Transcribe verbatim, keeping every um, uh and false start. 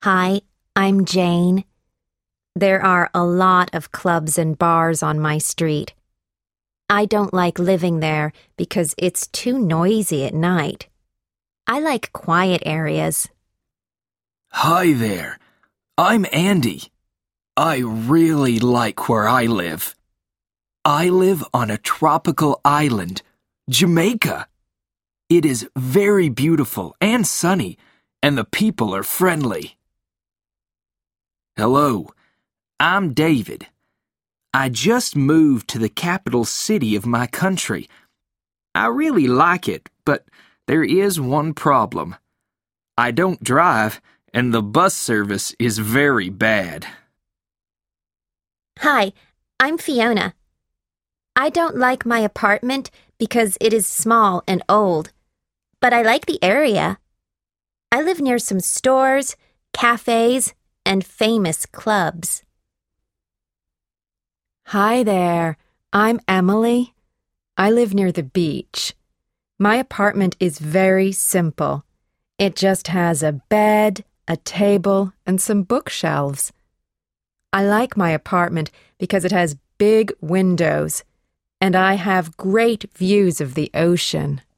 Hi, I'm Jane. There are a lot of clubs and bars on my street. I don't like living there because it's too noisy at night. I like quiet areas. Hi there. I'm Andy. I really like where I live. I live on a tropical island, Jamaica. It is very beautiful and sunny, and the people are friendly. Hello, I'm David. I just moved to the capital city of my country. I really like it, but there is one problem. I don't drive, and the bus service is very bad. Hi, I'm Fiona. I don't like my apartment because it is small and old, but I like the area. I live near some stores, cafes, and famous clubs. Hi there, I'm Emily. I live near the beach. My apartment is very simple. It just has a bed, a table, and some bookshelves. I like my apartment because it has big windows, and I have great views of the ocean.